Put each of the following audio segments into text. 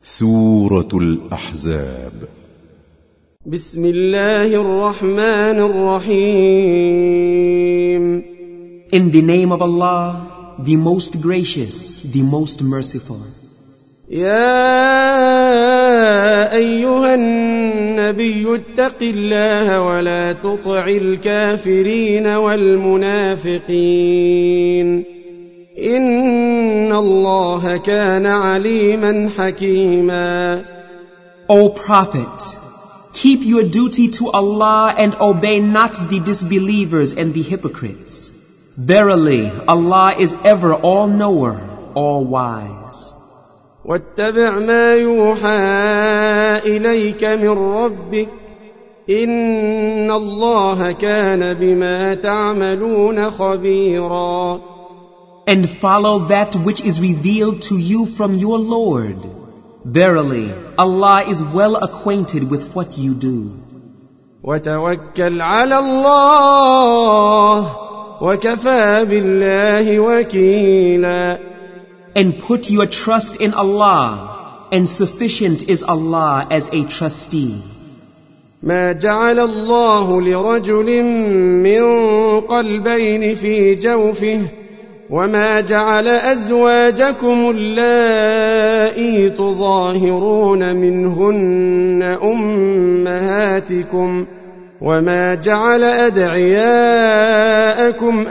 سورة الأحزاب. بسم الله الرحمن الرحيم. In the name of Allah, the most gracious, the most merciful. يا أيها النبي اتق الله ولا تطع الكافرين والمنافقين إن الله كان عليما حكيما. O Prophet, keep your duty to Allah and obey not the disbelievers and the hypocrites. Verily, Allah is ever all-knower, all-wise. واتبع ما يوحى إليك من ربك إن الله كان بما تعملون خبيرا. And follow that which is revealed to you from your Lord. Verily, Allah is well acquainted with what you do. وتوكل على الله وكفى بالله وكيلا. And put your trust in Allah, and sufficient is Allah as a trustee. ما جعل الله لرجل من قلبين في جوفه وما جعل أزواجكم اللائي تظاهرون منهن أمهاتكم وما جعل أدعياءكم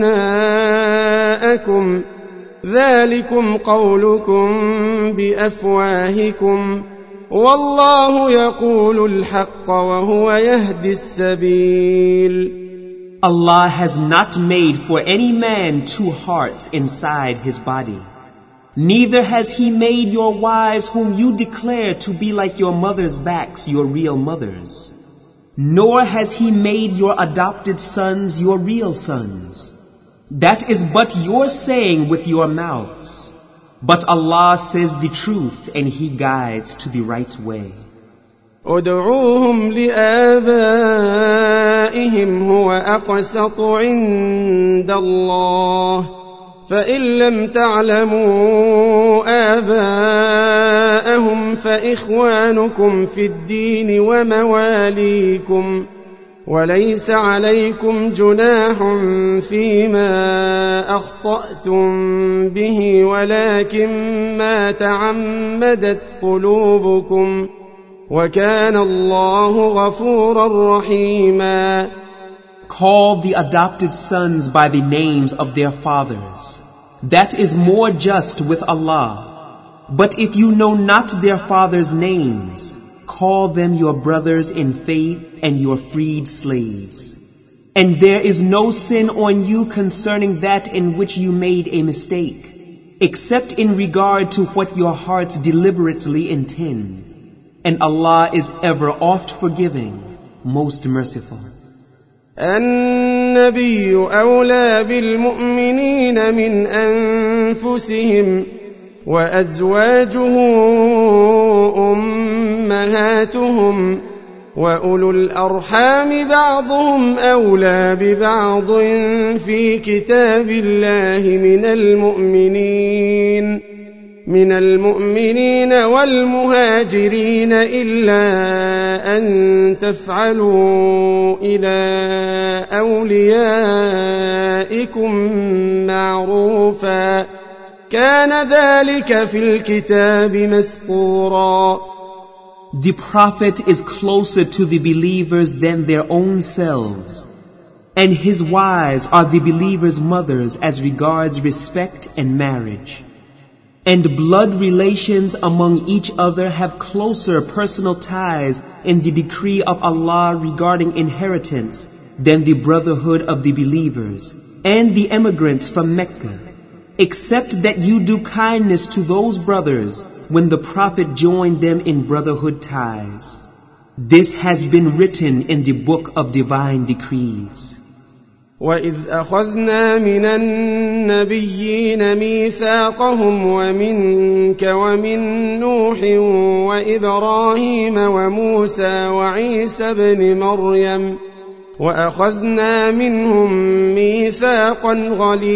أبناءكم ذلكم قولكم بأفواهكم والله يقول الحق وهو يهدي السبيل. Allah has not made for any man two hearts inside his body. Neither has He made your wives whom you declare to be like your mother's backs your real mothers. Nor has He made your adopted sons your real sons. That is but your saying with your mouths. But Allah says the truth and He guides to the right way. ادعوهم لآبائهم هو أقسط عند الله فإن لم تعلموا آباءهم فإخوانكم في الدين ومواليكم وليس عليكم جناح فيما أخطأتم به ولكن ما تعمدت قلوبكم وَكَانَ اللَّهُ غَفُورًا رَحِيمًا. Call the adopted sons by the names of their fathers. That is more just with Allah. But if you know not their fathers' names, call them your brothers in faith and your freed slaves. And there is no sin on you concerning that in which you made a mistake, except in regard to what your hearts deliberately intend. And Allah is ever oft forgiving, most merciful. النبي أولى بالمؤمنين من أنفسهم وأزواجه أمهاتهم وأولو الأرحام بعضهم أولى ببعض في كتاب الله من المؤمنين والمهاجرين إلا أن تفعلوا إلى أوليائكم معروفا كان ذلك في الكتاب مسطورا. The Prophet is closer to the believers than their own selves, and his wives are the believers' mothers as regards respect and marriage. And blood relations among each other have closer personal ties in the decree of Allah regarding inheritance than the brotherhood of the believers and the emigrants from Mecca, except that you do kindness to those brothers when the Prophet joined them in brotherhood ties. This has been written in the book of divine decrees. وَإِذْ أَخَذْنَا مِنَ النَّبِيِّينَ مِيثَاقَهُمْ وَمِنْكَ وَمِنْ نُوحٍ وَإِبْرَاهِيمَ وَمُوسَى وَعِيسَى ابْنِ مَرْيَمَ وَأَخَذْنَا مِنْهُمْ مِيثَاقًا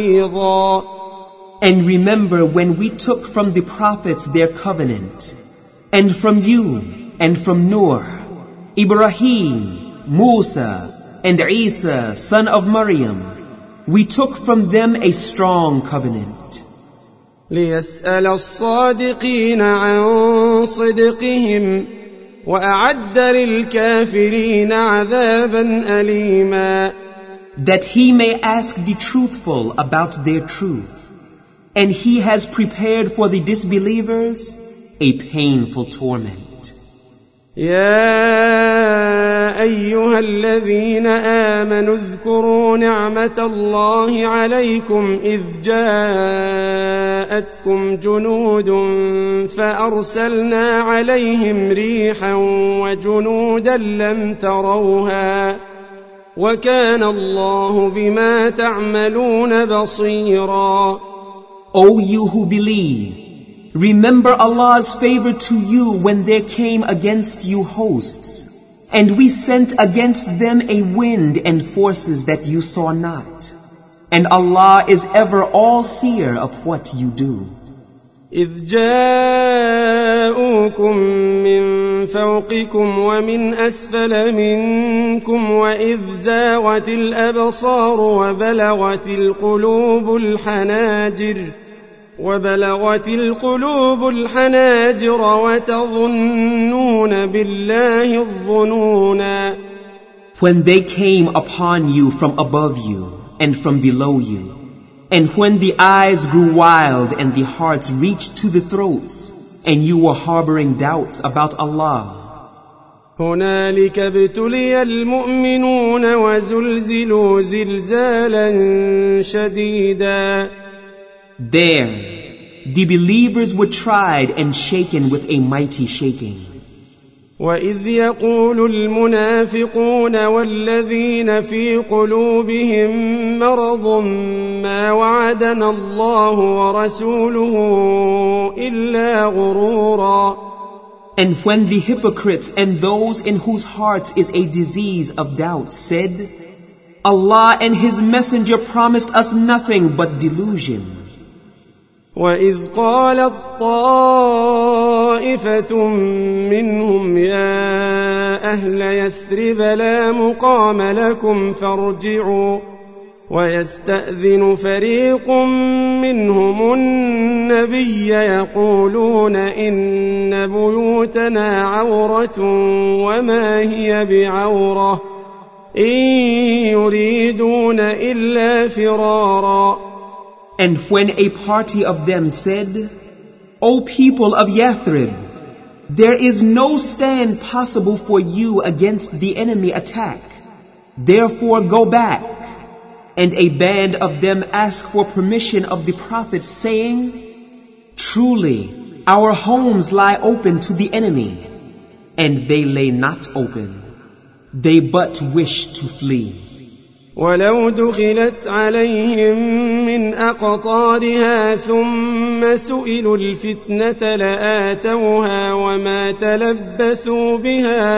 غَلِيظًا. And remember when we took from the prophets their covenant, And from you, and from Noah, Ibrahim, Musa, and Isa, son of Maryam, we took from them a strong covenant. ليسأل الصادقين عن صدقهم وأعد للكافرين عذابا أليما. That he may ask the truthful about their truth, and he has prepared for the disbelievers a painful torment. يا أيها الذين آمنوا اذكروا نعمة الله عليكم إذ جاءتكم جنود فأرسلنا عليهم ريحا وجنودا لم تروها وكان الله بما تعملون بصيرا. O you who believe, remember Allah's favor to you when there came against you hosts, and we sent against them a wind and forces that you saw not. And Allah is ever all-seer of what you do. إذ جاءوكم من فوقكم ومن أسفل منكم وإذ زاغت الأبصار وبلغت القلوب الحناجر وتظنون بالله الظنونا. When they came upon you from above you and from below you, and when the eyes grew wild and the hearts reached to the throats, and you were harboring doubts about Allah. هنالك ابتلي المؤمنون وزلزلوا زلزالا شديدا. There, the believers were tried and shaken with a mighty shaking. وَإِذْ يَقُولُ الْمُنَافِقُونَ وَالَّذِينَ فِي قُلُوبِهِم مَّرَضٌ مَّا وَعَدَنَا اللَّهُ وَرَسُولُهُ إِلَّا غُرُورًا. And when the hypocrites and those in whose hearts is a disease of doubt said, Allah and His Messenger promised us nothing but delusion. وَإِذْ قَالَتْ طَائِفَةٌ مِّنْهُمْ يَا أَهْلَ يَثْرِبَ لَا مُقَامَ لَكُمْ فَارْجِعُوا وَيَسْتَأْذِنُ فَرِيقٌ مِّنْهُمُ النَّبِيَّ يَقُولُونَ إِنَّ بُيُوتَنَا عَوْرَةٌ وَمَا هِيَ بِعَوْرَةٍ إِن يُرِيدُونَ إِلَّا فِرَارًا. And when a party of them said, O people of Yathrib, there is no stand possible for you against the enemy attack. Therefore go back. And a band of them asked for permission of the Prophet, saying, Truly, our homes lie open to the enemy. And they lay not open. They but wish to flee. ولو دخلت عليهم من أقطارها ثم سئلوا الفتنة لآتوها وما تلبثوا بها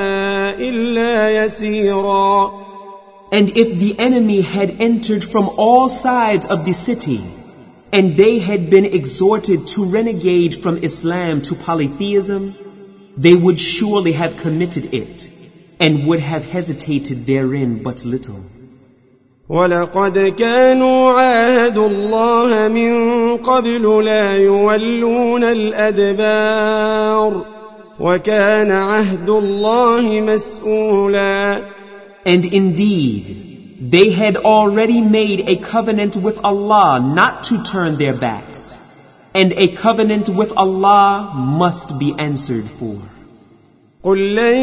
إلا يسيرا. And if the enemy had entered from all sides of the city, and they had been exhorted to renegade from Islam to polytheism, they would surely have committed it, and would have hesitated therein but little. وَلَقَدْ كَانُوا عَاهَدُوا اللَّهَ مِن قَبْلُ لَا يُوَلُّونَ الْأَدْبَارَ وَكَانَ عَهْدُ اللَّهِ مَسْئُولًا. And indeed, they had already made a covenant with Allah not to turn their backs, and a covenant with Allah must be answered for. قُل لَّن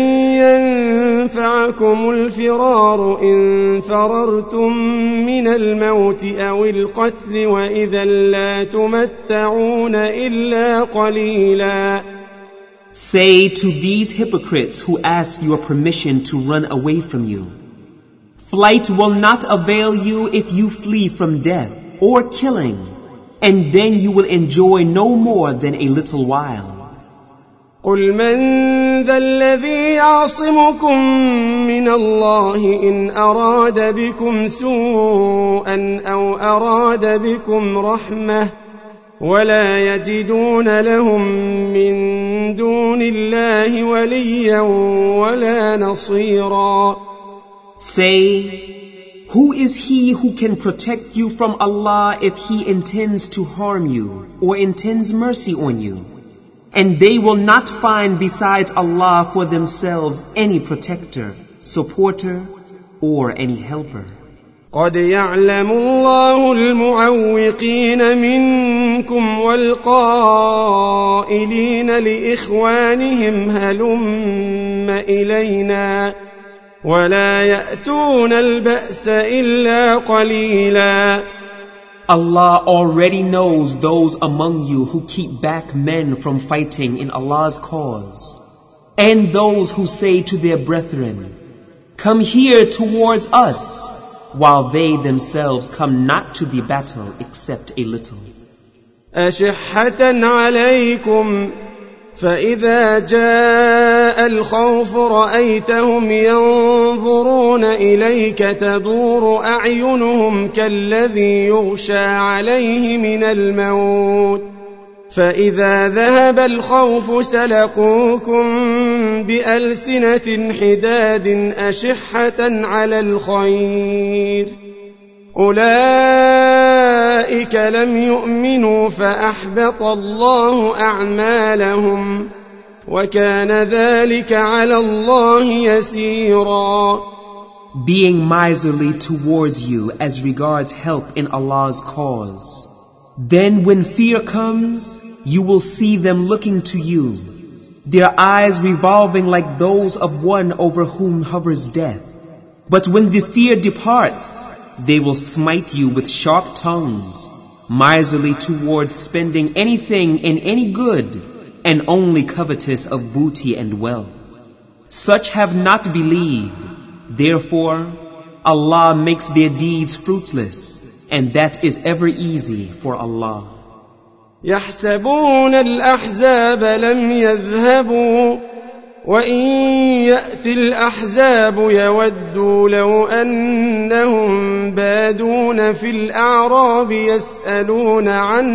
يَنفَعَكُمُ الْفِرَارُ إِن فَرَرْتُم مِّنَ الْمَوْتِ أَوِ الْقَتْلِ وَإِذًا لَّا تُمَتَّعُونَ إِلَّا قَلِيلًا. Say to these hypocrites who ask your permission to run away from you, flight will not avail you if you flee from death or killing, and then you will enjoy no more than a little while. قُلْ مَنْ ذَا الَّذِي يَعْصِمُكُمْ مِنَ اللَّهِ إِنْ أَرَادَ بِكُمْ سُوءًا أَوْ أَرَادَ بِكُمْ رَحْمَةً وَلَا يَجِدُونَ لَهُم مِّن دون الله وليا ولا نصيرا. Say, who is he who can protect you from Allah if he intends to harm you or intends mercy on you? And they will not find besides Allah for themselves any protector, supporter, or any helper. قد يعلم الله المعوقين منكم والقائلين لإخوانهم هلم إلينا ولا يأتون البأس إلا قليلا. Allah already knows those among you who keep back men from fighting in Allah's cause, and those who say to their brethren, "Come here towards us," while they themselves come not to the battle except a little. أشحة عليكم فإذا جاء الخوف رأيتهم ينظرون إليك تدور أعينهم كالذي يغشى عليه من الموت فإذا ذهب الخوف سلقوكم بألسنة حداد أشحة على الخير أولئك لم يؤمنوا فأحبط الله أعمالهم وكان ذلك على الله يسيرا. Being miserly towards you as regards help in Allah's cause. Then when fear comes, you will see them looking to you, their eyes revolving like those of one over whom hovers death. But when the fear departs, they will smite you with sharp tongues, miserly towards spending anything in any good, and only covetous of booty and wealth. Such have not believed. Therefore, Allah makes their deeds fruitless, and that is ever easy for Allah. يحسبون الأحزاب لم يذهبوا وإن يأتي الأحزاب يودوا لو أنهم بادون في الأعراب يسألون عن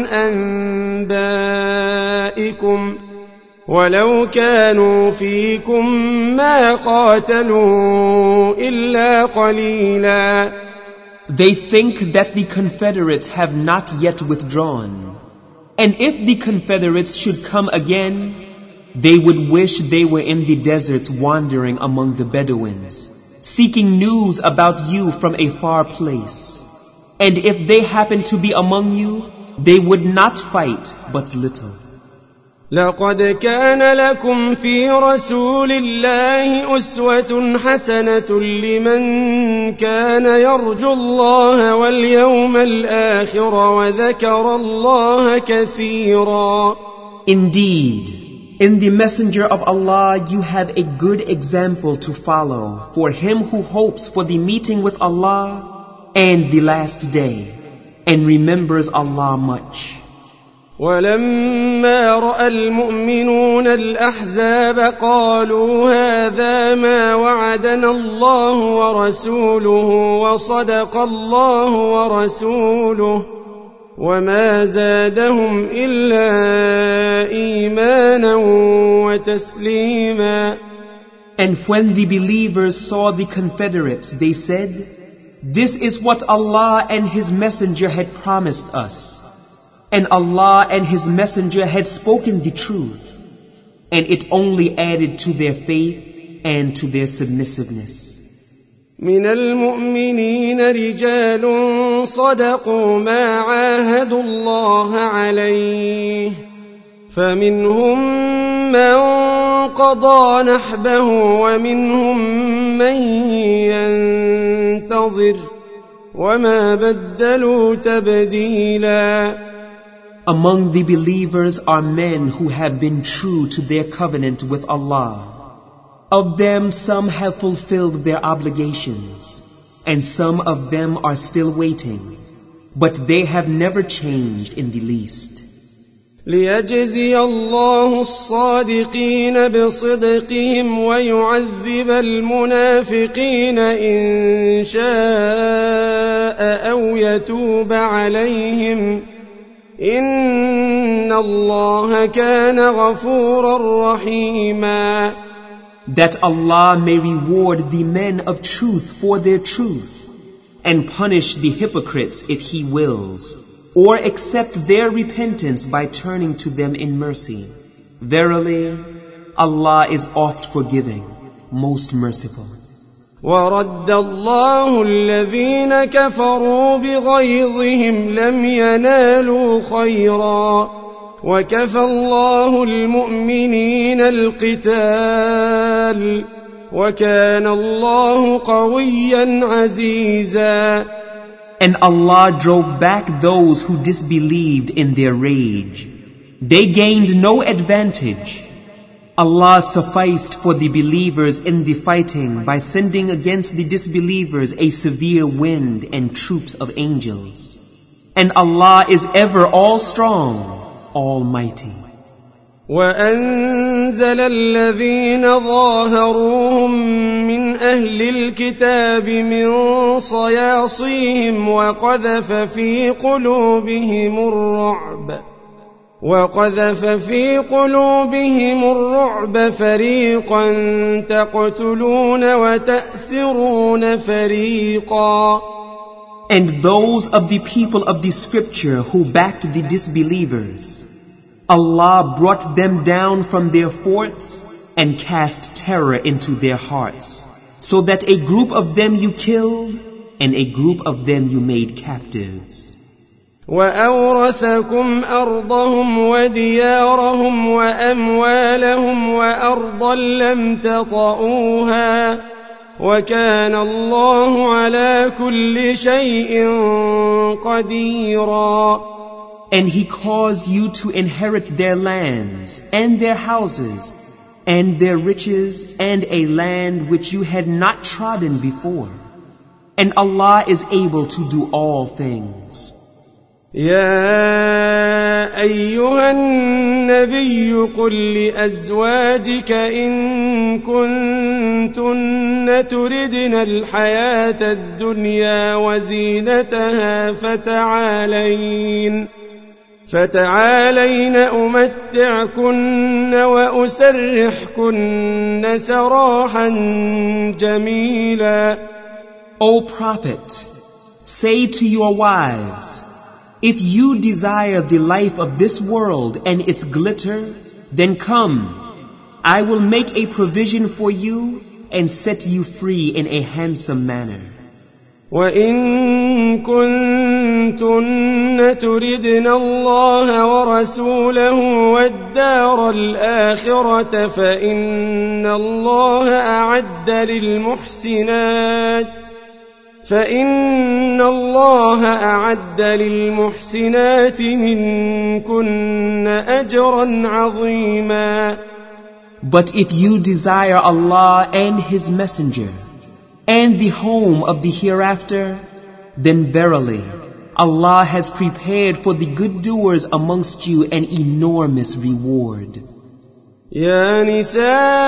أنبائكم ولو كانوا فيكم ما قاتلوا إلا قليلا. They think that the Confederates have not yet withdrawn. And if the Confederates should come again, they would wish they were in the deserts wandering among the Bedouins, seeking news about you from a far place. And if they happen to be among you, they would not fight but little. لقد كان لكم في رسول الله أسوة حسنة لمن كان يرجو الله واليوم الآخر وذكر الله كثيرا. Indeed, in the Messenger of Allah you have a good example to follow for him who hopes for the meeting with Allah and the last day and remembers Allah much. ولما رأى المؤمنون الأحزاب قالوا هذا ما وعدنا الله ورسوله وصدق الله ورسوله وما زادهم إلا إيمانا وتسليما. And when the believers saw the Confederates, they said, "This is what Allah and His Messenger had promised us." And Allah and His Messenger had spoken the truth, and it only added to their faith and to their submissiveness. من المؤمنين رجال صدقوا ما عاهدوا الله عليه فمنهم من قضى نحبه ومنهم من ينتظر وما بدلوا تبديلا. Among the believers are men who have been true to their covenant with Allah. Of them some have fulfilled their obligations, and some of them are still waiting, but they have never changed in the least. ليجزي الله الصادقين بصدقهم ويعذب المنافقين إن شاء أو يتوب عليهم إن الله كان غفورا رحيما. That Allah may reward the men of truth for their truth, and punish the hypocrites if He wills, or accept their repentance by turning to them in mercy. Verily, Allah is oft forgiving, most merciful. ورد الله الذين كفروا بغيظهم لم ينالوا خيرا وكفى الله المؤمنين القتال وكان الله قويا عزيزا. And Allah drove back those who disbelieved in their rage. They gained no advantage. Allah sufficed for the believers in the fighting by sending against the disbelievers a severe wind and troops of angels. And Allah is ever all strong, almighty. وأنزل الذين ظاهروهم من أهل الكتاب من صياصيهم وقذف في قلوبهم الرعب فريقا تقتلون وتأسرون فريقا. And those of the people of the scripture who backed the disbelievers, Allah brought them down from their forts and cast terror into their hearts, so that a group of them you killed and a group of them you made captives. وأورثكم أرضهم وديارهم وأموالهم وأرضا لم تطئوها وكان الله على كل شيء قديرا. And He caused you to inherit their lands and their houses and their riches and a land which you had not trodden before. And Allah is able to do all things. يا أيها النبي قل لأزواجك إن كنتن تردن الحياة الدنيا وزينتها فتعالين أمتعكن وأسرحكن سراحا جميلا. O Prophet, say to your wives, if you desire the life of this world and its glitter, then come, I will make a provision for you and set you free in a handsome manner. وَإِن كُنتُنَّ تُرِدْنَ اللَّهَ وَرَسُولَهُ وَالدَّارَ الْآخِرَةَ فَإِنَّ اللَّهَ أَعَدَّ لِلْمُحْسِنَاتِ مِنكُنَّ أَجْرًا عَظِيمًا. But if you desire Allah and His Messenger and the home of the hereafter, then verily Allah has prepared for the good doers amongst you an enormous reward. يا نساء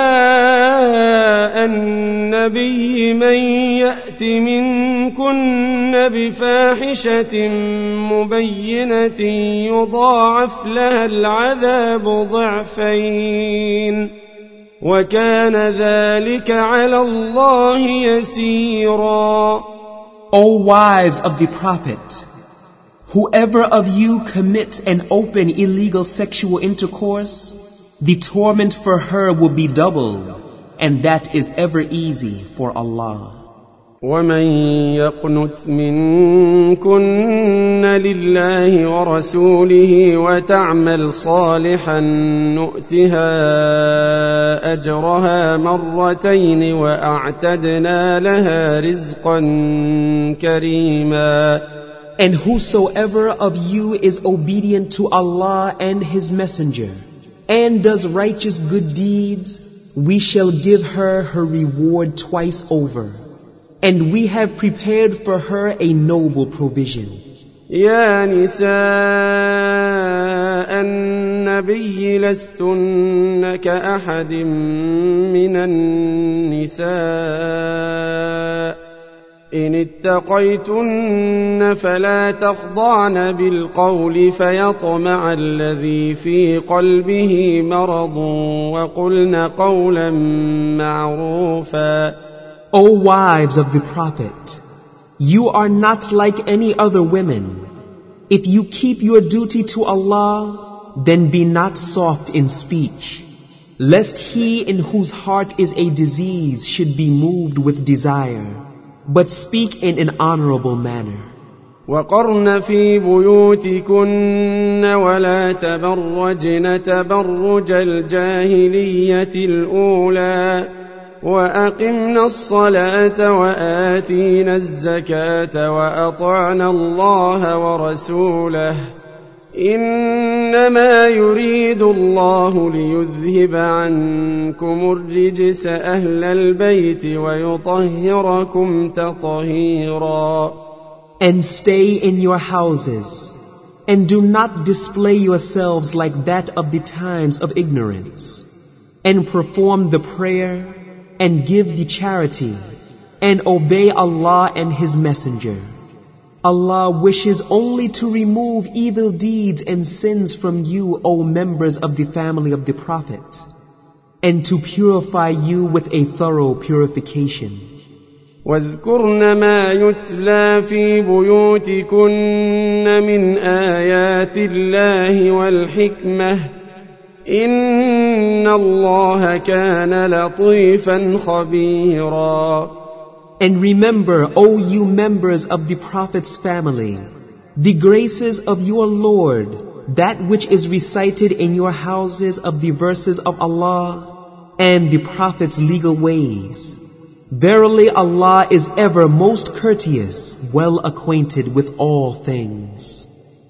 النبي من يأت منكن بفاحشة مبينة يضاعف لها العذاب ضعفين وكان ذلك على الله يسيرا. O wives of the Prophet, whoever of you commits an open illegal sexual intercourse, the torment for her will be doubled, and that is ever easy for Allah. وَمَن يَقْنُتْ مِنكُنَّ لِلَّهِ وَرَسُولِهِ وَتَعْمَلْ صَالِحًا نُؤْتِهَا أَجْرَهَا مرتين وَأَعْتَدْنَا لَهَا رِزْقًا كَرِيمًا. And whosoever of you is obedient to Allah and His Messenger, and does righteous good deeds, we shall give her her reward twice over. And we have prepared for her a noble provision. يا نساء النبي لستن كأحد من النساء إن اتقيتن فلا تخضعن بالقول فيطمع الذي في قلبه مرض وقلن قولا معروفا. O wives of the Prophet, you are not like any other women. If you keep your duty to Allah, then be not soft in speech, lest he in whose heart is a disease should be moved with desire, but speak in an honorable manner. وقرن في بيوتكن ولا تبرجن تبرج الجاهلية الأولى وأقمنا الصلاة وآتينا الزكاة وأطعنا الله ورسوله إنما يريد الله ليذهب عنكم الرجس أهل البيت ويطهركم تطهيرا. And stay in your houses, and do not display yourselves like that of the times of ignorance, and perform the prayer, and give the charity, and obey Allah and His Messenger. Allah wishes only to remove evil deeds and sins from you, O members of the family of the Prophet, and to purify you with a thorough purification. واذكرن ما يتلى في بيوتكن من آيات الله والحكمة إن الله كان لطيفا خبيرا. And remember, O you members of the Prophet's family, the graces of your Lord, that which is recited in your houses of the verses of Allah and the Prophet's legal ways. Verily Allah is ever most courteous, well acquainted with all things.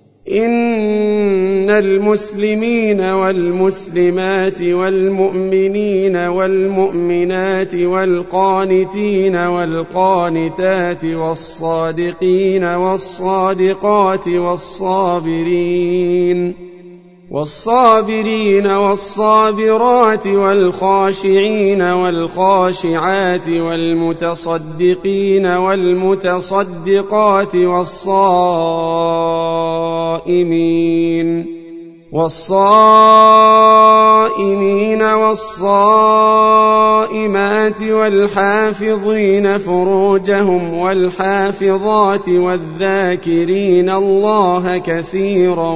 إن المسلمين والمسلمات والمؤمنين والمؤمنات والقانتين والقانتات والصادقين والصادقات والصابرين والصابرات والخاشعين والخاشعات والمتصدقين والمتصدقات والصائمين والصائمات والحافظين فروجهم والحافظات والذاكرين الله كثيرا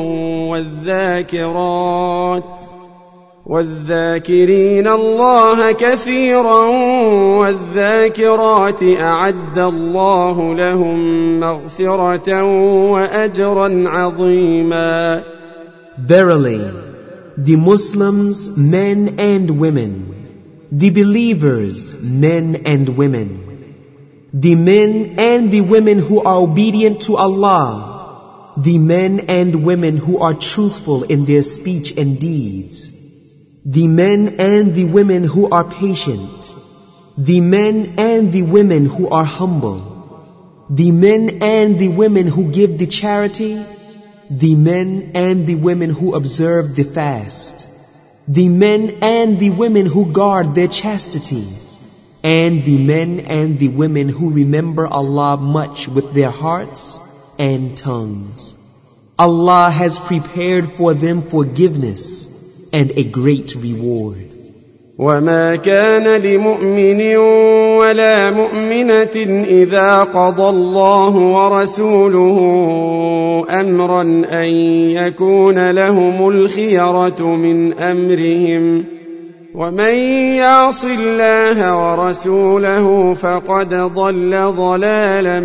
والذاكرات أعد الله لهم مغفرة وأجرا عظيما. Verily, the Muslims, men and women, the believers, men and women, the men and the women who are obedient to Allah, the men and women who are truthful in their speech and deeds, the men and the women who are patient, the men and the women who are humble, the men and the women who give the charity, the men and the women who observe the fast, the men and the women who guard their chastity, and the men and the women who remember Allah much with their hearts and tongues. Allah has prepared for them forgiveness and a great reward. وما كان لمؤمن ولا مؤمنة إذا قضى الله ورسوله أمرا أن يكون لهم الخيرة من أمرهم ومن يعص الله ورسوله فقد ضل ضلالا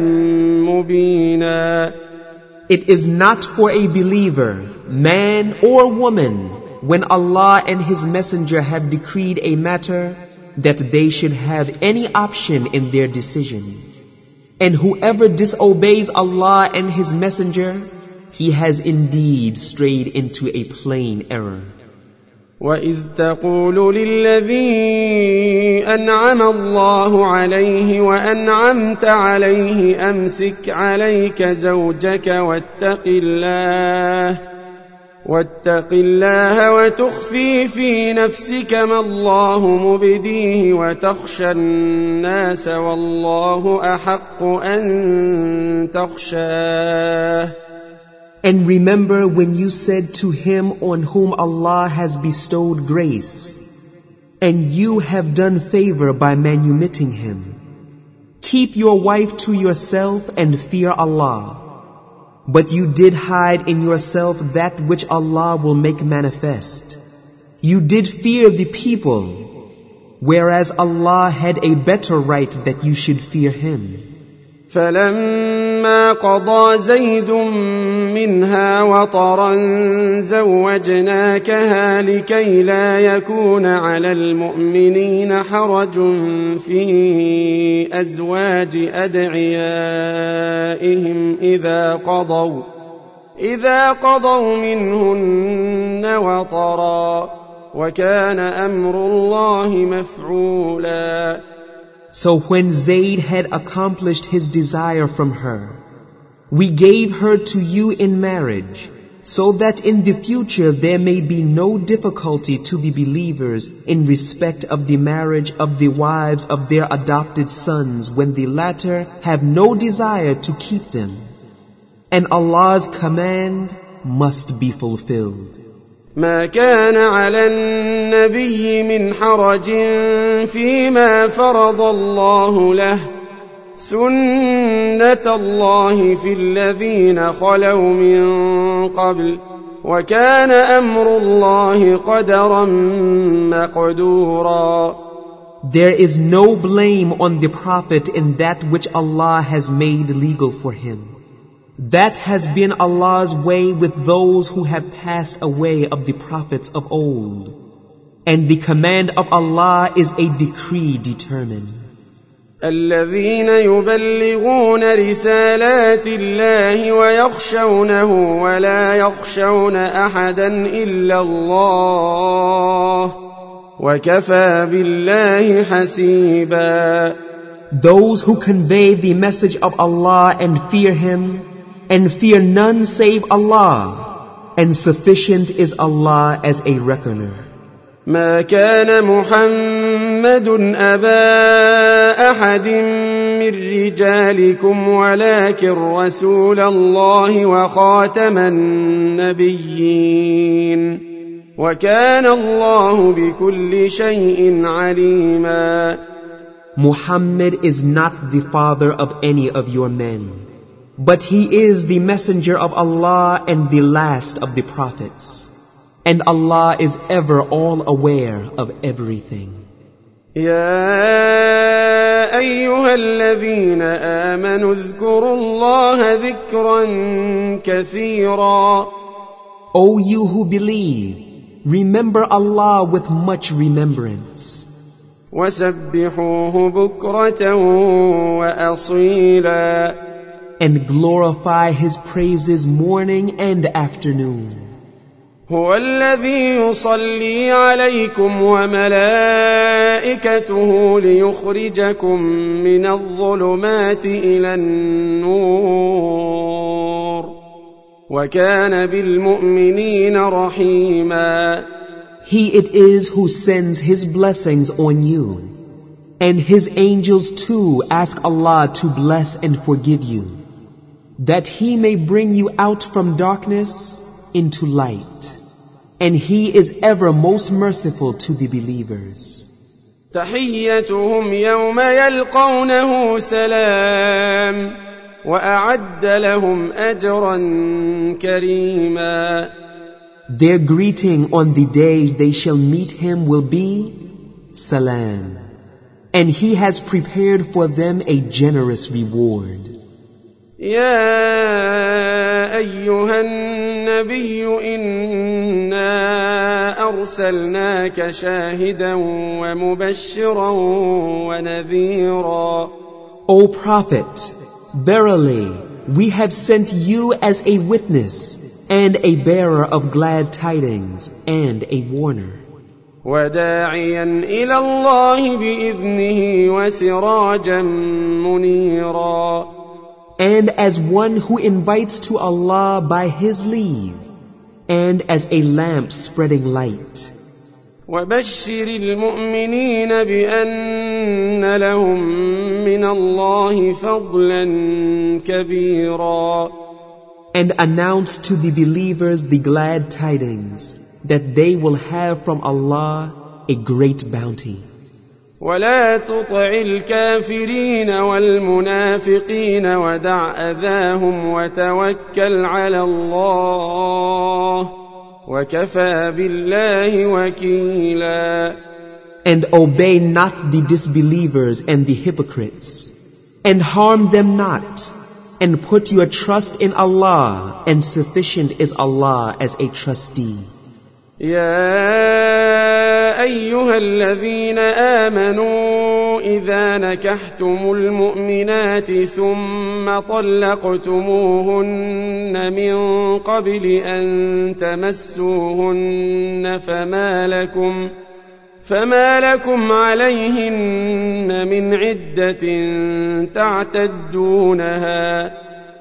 مبينا. It is not for a believer, man or woman, when Allah and His Messenger have decreed a matter, that they should have any option in their decision. And whoever disobeys Allah and His Messenger, he has indeed strayed into a plain error. وَإِذْ تَقُولُ لِلَّذِي أَنْعَمَ اللَّهُ عَلَيْهِ وَأَنْعَمْتَ عَلَيْهِ أَمْسِكْ عَلَيْكَ زَوْجَكَ واتق الله وتخفي في نفسك ما الله مبديه وتخشى الناس والله أحق أن تخشاه. And remember when you said to him on whom Allah has bestowed grace, and you have done favor by manumitting him, keep your wife to yourself and fear Allah. But you did hide in yourself that which Allah will make manifest. You did fear the people, whereas Allah had a better right that you should fear Him. فلما قضى زيد منها وطرا زوجناكها لكي لا يكون على المؤمنين حرج في أزواج أدعيائهم إذا قضوا منهن وطرا وكان أمر الله مفعولا. So when Zayd had accomplished his desire from her, we gave her to you in marriage, so that in the future there may be no difficulty to the believers in respect of the marriage of the wives of their adopted sons when the latter have no desire to keep them. And Allah's command must be fulfilled. ما كان على النبي من حرج فيما فرض الله له سنة الله في الذين خلوا من قبل وكان أمر الله قدرا مقدورا. There is no blame on the Prophet in that which Allah has made legal for him. That has been Allah's way with those who have passed away of the prophets of old. And the command of Allah is a decree determined. الذين يبلغون رسالات الله ويخشونه ولا يخشون أحدا إلا الله وكفى بالله حسيبا. Those who convey the message of Allah and fear Him, and fear none save Allah, and sufficient is Allah as a reckoner. ما كان محمد أبا أحد من رجالكم ولكن رسول الله وخاتم النبيين وكان الله بكل شيء عليما. Muhammad is not the father of any of your men, but he is the messenger of Allah and the last of the prophets. And Allah is ever all aware of everything. يا أيها الذين آمنوا اذكروا الله ذكرا كثيرا. O you who believe, remember Allah with much remembrance. وسبحوه بكرة وأصيلا. And glorify His praises morning and afternoon. هو الذي يصلي عليكم وملائكته ليخرجكم من الظلمات إلى النور وكان بالمؤمنين رحيما. He it is who sends His blessings on you, and His angels too ask Allah to bless and forgive you, that He may bring you out from darkness into light. And He is ever most merciful to the believers. تحيتهم يوم يلقونه سلام وأعد لهم أجرا كريما. Their greeting on the day they shall meet Him will be salam, and He has prepared for them a generous reward. يا أيها النبي إنا أرسلناك شاهدا ومبشرا ونذيرا. O Prophet, verily we have sent you as a witness and a bearer of glad tidings and a warner. وداعيا إلى الله بإذنه وسراجا منيرا. And as one who invites to Allah by His leave, and as a lamp spreading light. وبشر المؤمنين بأن لهم من الله فضلا كبيرا. And announce to the believers the glad tidings that they will have from Allah a great bounty. ولا تطع الكافرين والمنافقين ودع أذاهم وتوكل على الله وكفى بالله وكيلا. And obey not the disbelievers and the hypocrites, and harm them not, and put your trust in Allah, and sufficient is Allah as a trustee. يا أيها الذين آمنوا إذا نكحتم المؤمنات ثم طلقتموهن من قبل أن تمسوهن فما لكم عليهن من عدة تعتدونها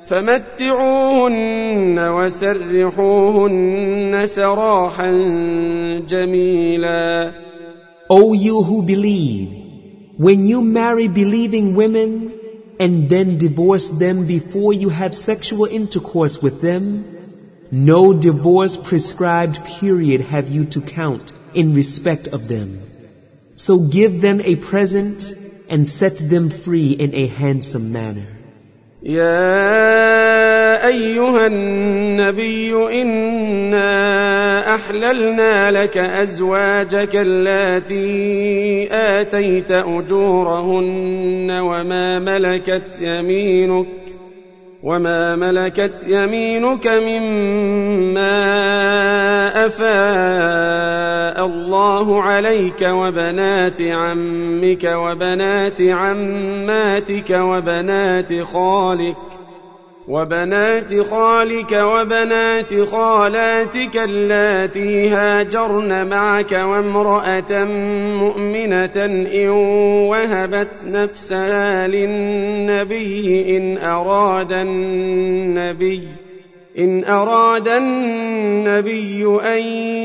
فمتعوهن وسرحوهن سراحا جميلا. O you who believe, when you marry believing women and then divorce them before you have sexual intercourse with them, no divorce prescribed period have you to count in respect of them. So give them a present and set them free in a handsome manner. يا أيها النبي إنا أحللنا لك أزواجك اللاتي آتيت أجورهن وما ملكت يمينك مما أفاء الله عليك وبنات عمك وبنات عماتك وبنات خالك وبنات خالاتك اللاتي هاجرن معك وامرأة مؤمنة إن وهبت نفسها للنبي إن أراد النبي أن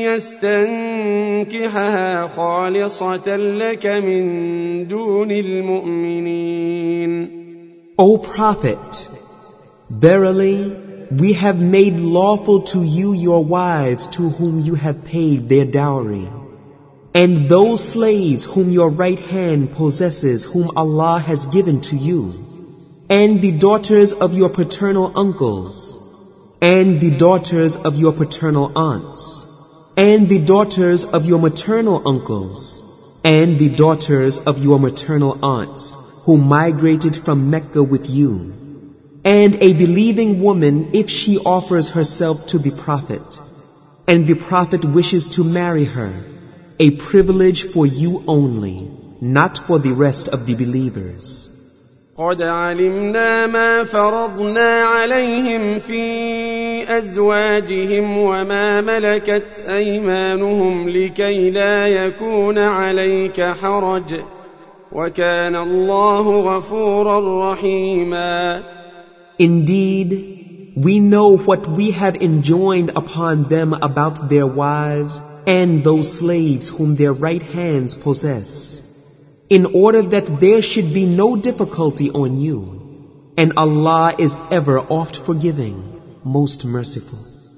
يستنكحها خالصة لك من دون المؤمنين. O Prophet, verily, we have made lawful to you your wives to whom you have paid their dowry, and those slaves whom your right hand possesses whom Allah has given to you, and the daughters of your paternal uncles, and the daughters of your paternal aunts, and the daughters of your maternal uncles, and the daughters of your maternal aunts who migrated from Mecca with you, and a believing woman if she offers herself to the Prophet, and the Prophet wishes to marry her, a privilege for you only, not for the rest of the believers. قد علمنا ما فرضنا عليهم في أزواجهم وما ملكت أيمانهم لكي لا يكون عليك حرج وكان الله غفورا رحيما. Indeed, we know what we have enjoined upon them about their wives and those slaves whom their right hands possess, in order that there should be no difficulty on you, and Allah is ever oft forgiving, most merciful.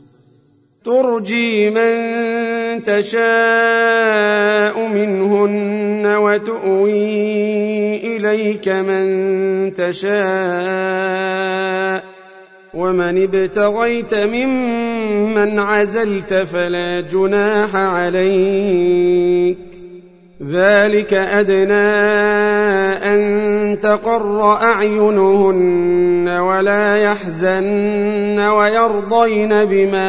ترجي من تشاء منهن وتؤوي إليك من تشاء ومن ابتغيت ممن عزلت فلا جناح عليك ذلك أدنى أن تقر أعينهن ولا يحزن ويرضين بما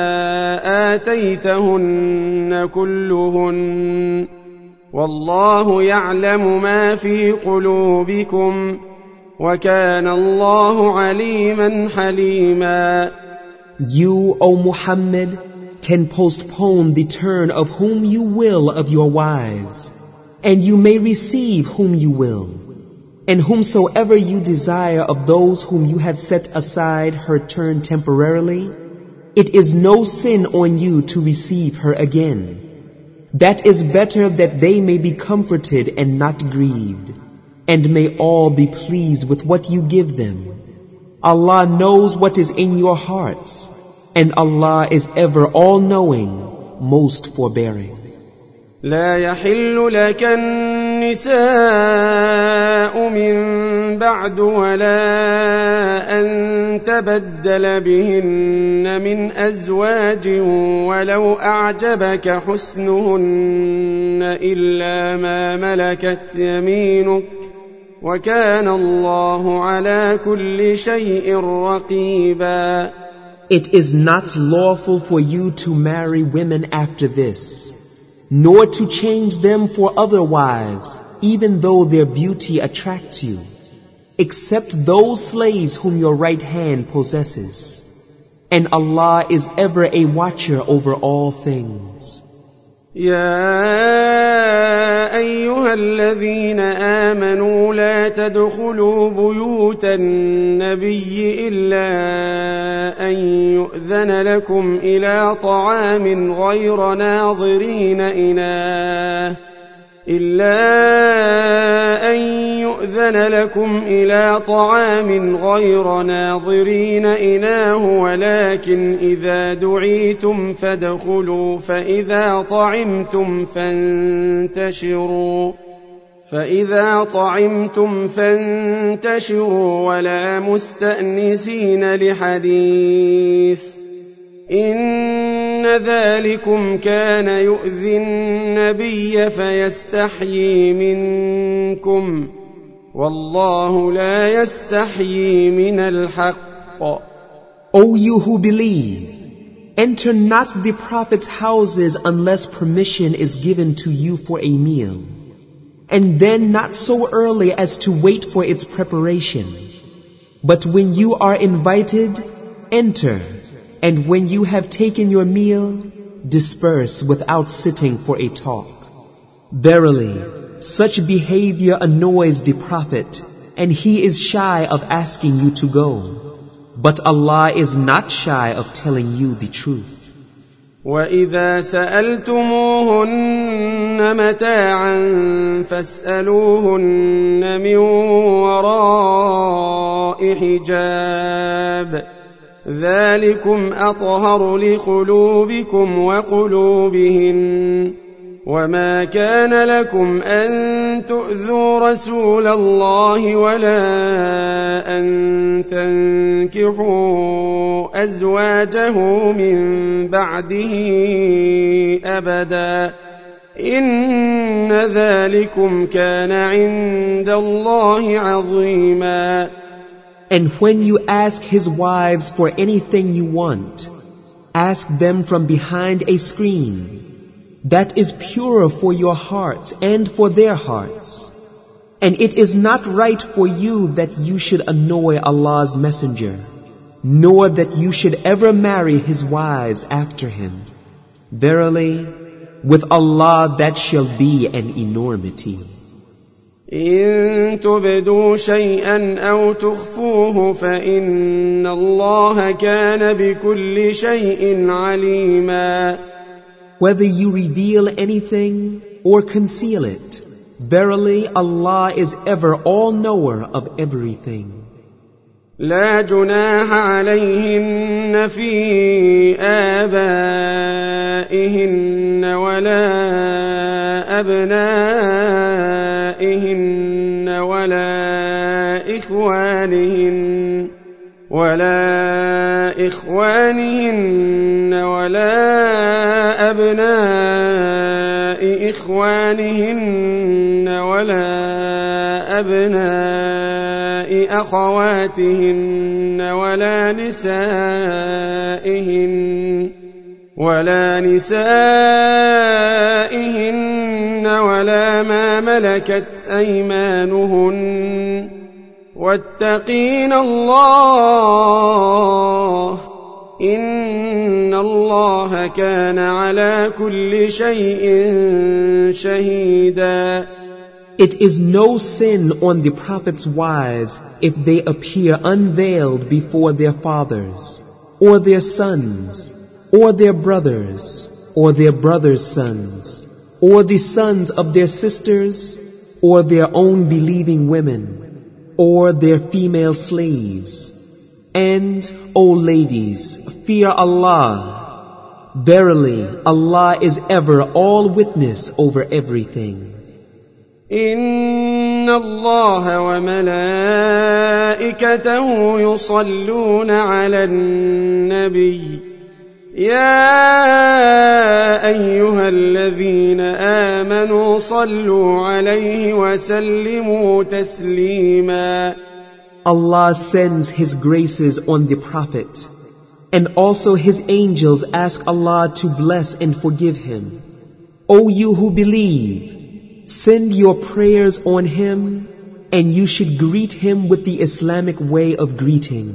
آتيتهن كلهن والله يعلم ما في قلوبكم وكان الله عليما حليما. You, O Muhammad, can postpone the turn of whom you will of your wives, and you may receive whom you will, and whomsoever you desire of those whom you have set aside her turn temporarily, it is no sin on you to receive her again. That is better that they may be comforted and not grieved, and may all be pleased with what you give them. Allah knows what is in your hearts, and Allah is ever all-knowing, most forbearing. لا يحل لك النساء من بعد ولا أن تبدل بهن من أزواج ولو أعجبك حسنهن إلا ما ملكت يمينك وكان الله على كل شيء رقيبا. It is not lawful for you to marry women after this, nor to change them for other wives, even though their beauty attracts you, except those slaves whom your right hand possesses. And Allah is ever a watcher over all things. يا أيها الذين آمنوا لا تدخلوا بيوت النبي إلا أن يؤذن لكم إلى طعام غير ناظرين إناه ولكن إذا دعيتم فادخلوا فإذا طعمتم فانتشروا ولا مستأنسين لحديث إن ذلكم كان يؤذي النبي فيستحيي منكم والله لا يستحيي من الحق. O you who believe, enter not the Prophet's houses unless permission is given to you for a meal, and then not so early as to wait for its preparation. But when you are invited, enter, and when you have taken your meal, disperse without sitting for a talk. Verily, such behavior annoys the Prophet, and he is shy of asking you to go. But Allah is not shy of telling you the truth. وَإِذَا سَأَلْتُمُوهُنَّ مَتَاعًا فَاسْأَلُوهُنَّ مِنْ وَرَاءِ حِجَابٍ ذَلِكُمْ أَطْهَرُ لِقُلُوبِكُمْ وَقُلُوبِهِنَّ وَمَا كَانَ لَكُمْ أَن تُؤْذُوا رَسُولَ اللَّهِ وَلَا أَن تَنكِحُوا أَزْوَاجَهُ مِن بَعْدِهِ أَبَدًا إِنَّ ذَلِكُمْ كَانَ عِندَ اللَّهِ عَظِيمًا. And when you ask his wives for anything you want, ask them from behind a screen. That is purer for your hearts and for their hearts. And it is not right for you that you should annoy Allah's messenger, nor that you should ever marry his wives after him. Verily, with Allah that shall be an enormity. إن تبدوا شيئا أو تخفوه فإن الله كان بكل شيء عليما. Whether you reveal anything or conceal it, verily Allah is ever all-knower of everything. لا جناح عليهن في آبائهن ولا أبنائهن ولا إخوانهن ولا أبناء إخوانهن ولا أبناء أخواتهن ولا نسائهن ولا ما ملكت أيمانهن واتقين الله إن الله كان على كل شيء شهيدا. It is no sin on the Prophet's wives if they appear unveiled before their fathers, or their sons, or their brothers, or their brothers' sons, or the sons of their sisters, or their own believing women, or their female slaves. And, O ladies, fear Allah. Verily, Allah is ever all witness over everything. إن الله وملائكته يصلون على النبي يا أيها الذين آمنوا صلوا عليه وسلموا تسليما. Allah sends His graces on the Prophet, and also His angels ask Allah to bless and forgive him. O you who believe, send your prayers on him, and you should greet him with the Islamic way of greeting.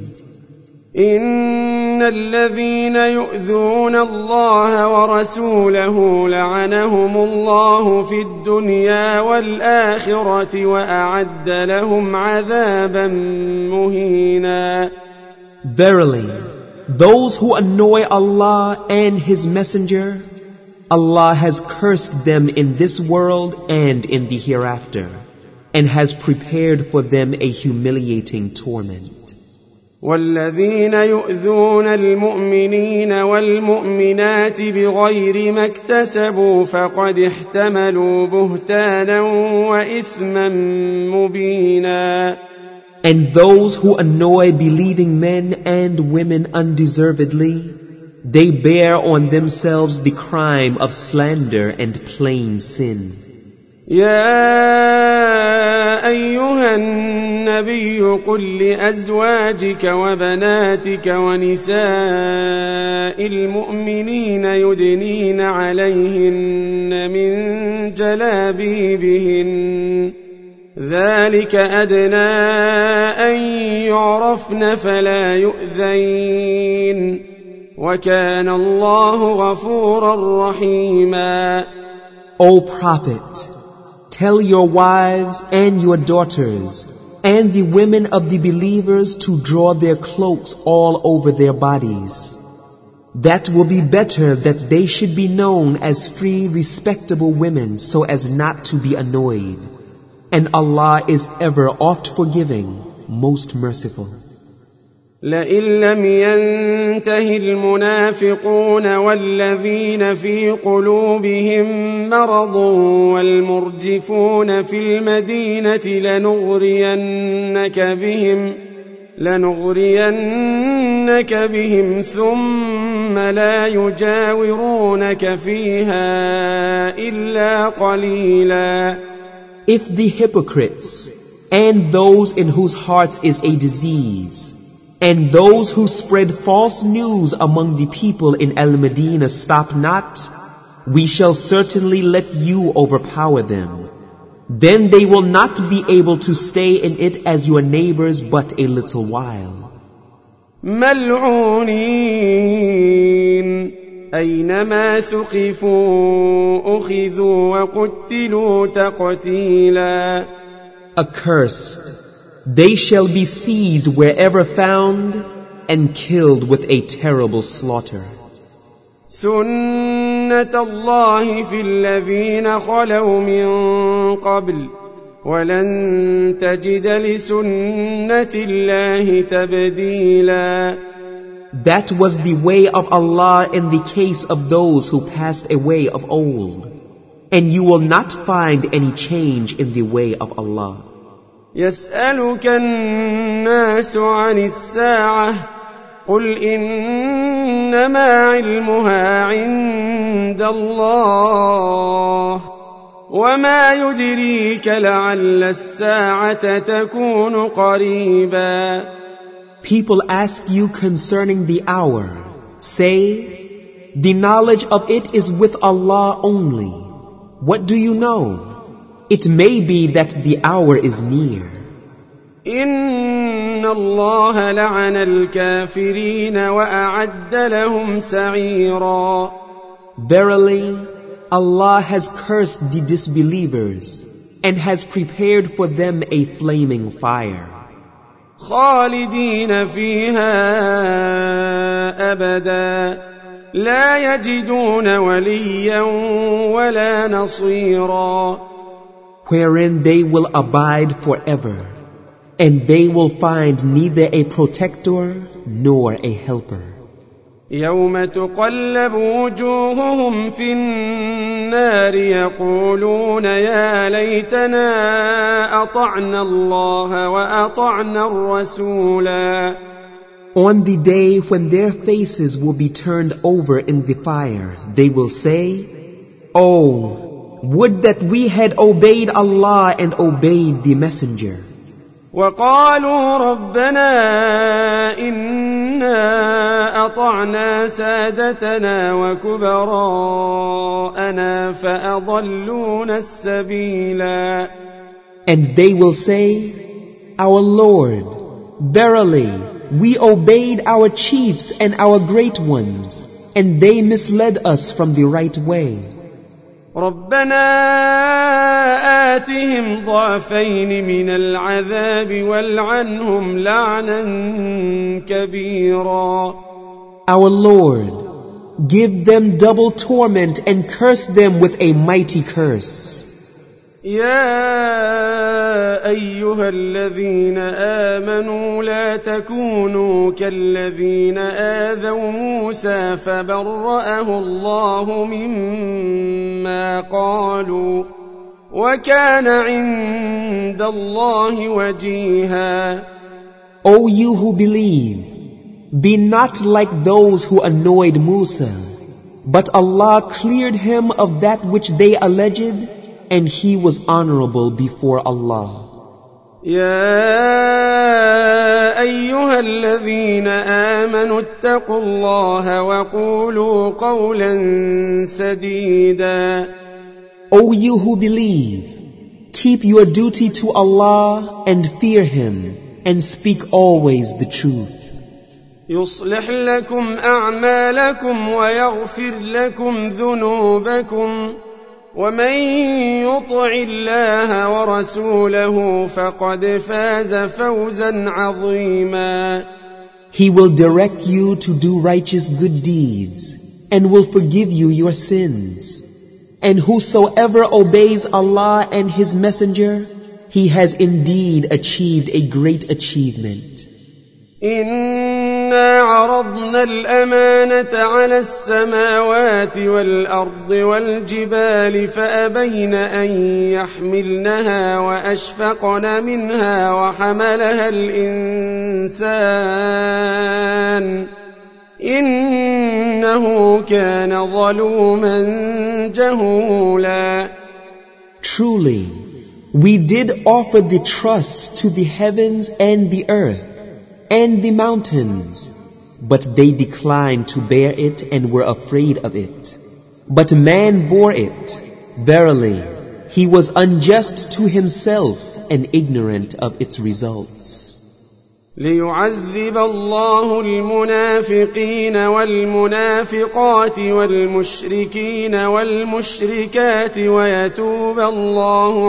إن الذين يؤذون الله ورسوله لعنهم الله في الدنيا والآخرة وأعد لهم عذابا مهينا. Verily, those who annoy Allah and His Messenger, Allah has cursed them in this world and in the hereafter, and has prepared for them a humiliating torment. والذين يؤذون المؤمنين والمؤمنات بغير ما اكتسبوا فقد احتملوا بهتانا وإثما مبينا. And those who annoy believing men and women undeservedly, they bear on themselves the crime of slander and plain sin. يا أيها النبي قل لأزواجك وبناتك ونساء المؤمنين يدنين عليهن من جلابيبهن ذلك أدنى أن يعرفن فلا يؤذين وكان الله غفورا رحيما. O Prophet, tell your wives and your daughters and the women of the believers to draw their cloaks all over their bodies. That will be better that they should be known as free, respectable women so as not to be annoyed. And Allah is ever oft forgiving, most merciful. لئن لم ينته المنافقون والذين في قلوبهم مرض والمرجفون في المدينة لنغرينك بهم ثم لا يجاورونك فيها إلا قليلا. If the hypocrites and those in whose hearts is a disease and those who spread false news among the people in Al-Medina stop not, we shall certainly let you overpower them. Then they will not be able to stay in it as your neighbors but a little while. ملعونين أينما ثقفوا أخذوا وقتلوا تقتيلا. Accursed, they shall be seized wherever found and killed with a terrible slaughter. سنة الله في الذين خلوا من قبل ولن تجد لسنة الله تبديلا. That was the way of Allah in the case of those who passed away of old, and you will not find any change in the way of Allah. يسألك الناس عن الساعة قل إنما علمها عند الله وما يدريك لعل الساعة تكون قريبا. People ask you concerning the hour. Say, the knowledge of it is with Allah only. What do you know? It may be that the hour is near. إن الله لعن الكافرين وأعد لهم سعيرا. Verily, Allah has cursed the disbelievers and has prepared for them a flaming fire. خالدين فيها أبدا لا يجدون وليا ولا نصيرا. Wherein they will abide forever, and they will find neither a protector nor a helper. يوم تقلب وجوههم في النار يقولون يا ليتنا أطعنا الله وأطعنا الرسولا. On the day when their faces will be turned over in the fire, they will say, "Oh, would that we had obeyed Allah and obeyed the Messenger." وقالوا ربنا إنا أطعنا سادتنا وكبراءنا فأضلونا السبيلا. And they will say, "Our Lord, verily, we obeyed our chiefs and our great ones, and they misled us from the right way." ربنا آتهم ضعفين من العذاب والعنهم لعنا كبيرا. Our Lord, give them double torment and curse them with a mighty curse. يا أيها الذين آمنوا لا تكونوا كالذين آذوا موسى فبرأه الله مما قالوا وكان عند الله وجيها. O you who believe, be not like those who annoyed Musa, but Allah cleared him of that which they alleged, and he was honorable before Allah. يا أيها الذين آمنوا اتقوا الله وقولوا قولا سديدا. O you who believe, keep your duty to Allah and fear Him, and speak always the truth. يصلح لكم أعمالكم ويغفر لكم ذنوبكم ومن يطع الله ورسوله فقد فاز فوزا عظيما. He will direct you to do righteous good deeds and will forgive you your sins. And whosoever obeys Allah and His Messenger, he has indeed achieved a great achievement. إنا عرضنا الأمانة على السماوات والأرض والجبال فأبين أن يحملنها وأشفقن منها وحملها الإنسان إنه كان ظلوما جهولا. Truly, we did offer the trust to the heavens and the earth and the mountains, but they declined to bear it and were afraid of it. But man bore it. Verily, he was unjust to himself and ignorant of its results. ليعذب الله المنافقين والمنافقات والمشركين والمشركات ويتوب الله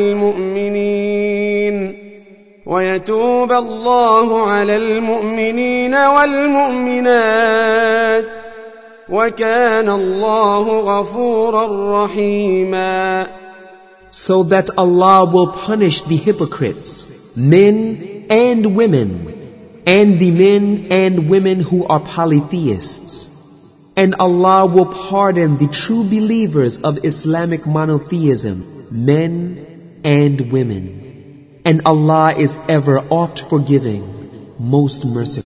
على المؤمنين والمؤمنات وكان الله غفورا رحيما. So that Allah will punish the hypocrites, men and women, and the men and women who are polytheists. And Allah will pardon the true believers of Islamic monotheism, men and women. And Allah is ever oft forgiving, most merciful.